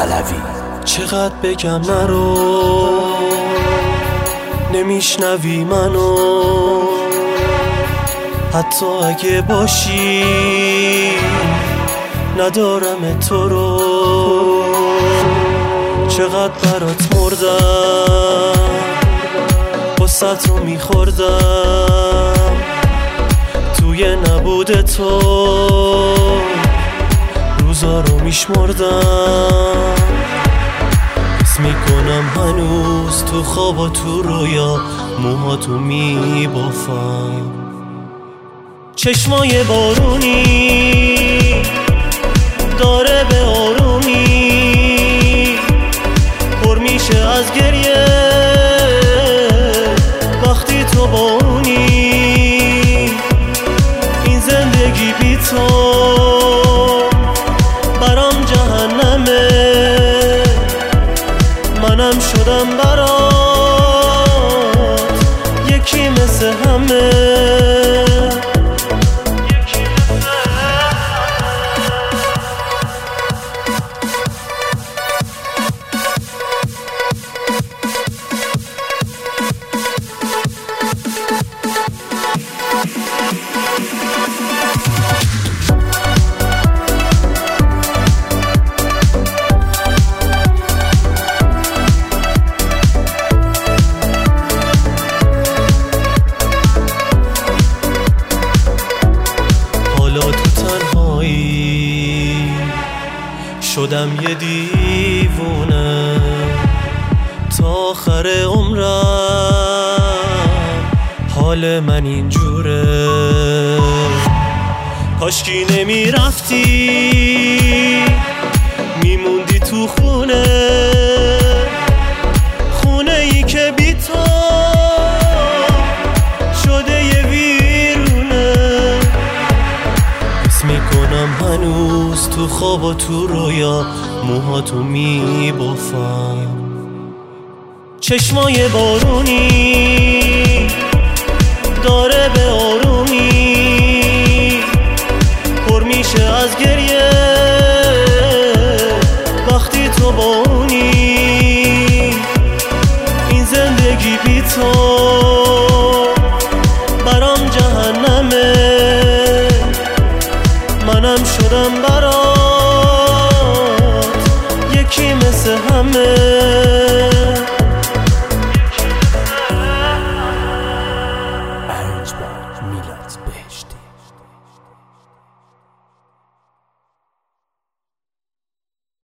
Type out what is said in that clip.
علوی. چقدر بگم نرو نمیشنوی منو، حتی اگه باشی ندارم تو رو. چقدر برات مردم واسه رو میخوردم، توی نبود تو روزا رو میشمردم. حس میکنم هنوز تو خواب و تو رویا موهاتو میبافم. چشمای بارونی داره به آرومی پر میشه از گریه وقتی تو با اونی. این زندگی بی تو برام جهنمه، منم شدم برات یکی مثل همه. شدم یه دیوونه تا آخر عمرم، حال من اینجوره. کاشکی نمیرفتی میموندی تو خونه، خونه ای که بی تو شده یه ویرونه. حس میکنم هنوز تو خواب و تو رویا موهاتو میبافم. چشمای بارونی داره به آرومی پر میشه از گریه وقتی تو با اونی. این زندگی بی تو برام جهنمه، منم شدم برات یکی مثل همه. ارنج میلاد بهشتی.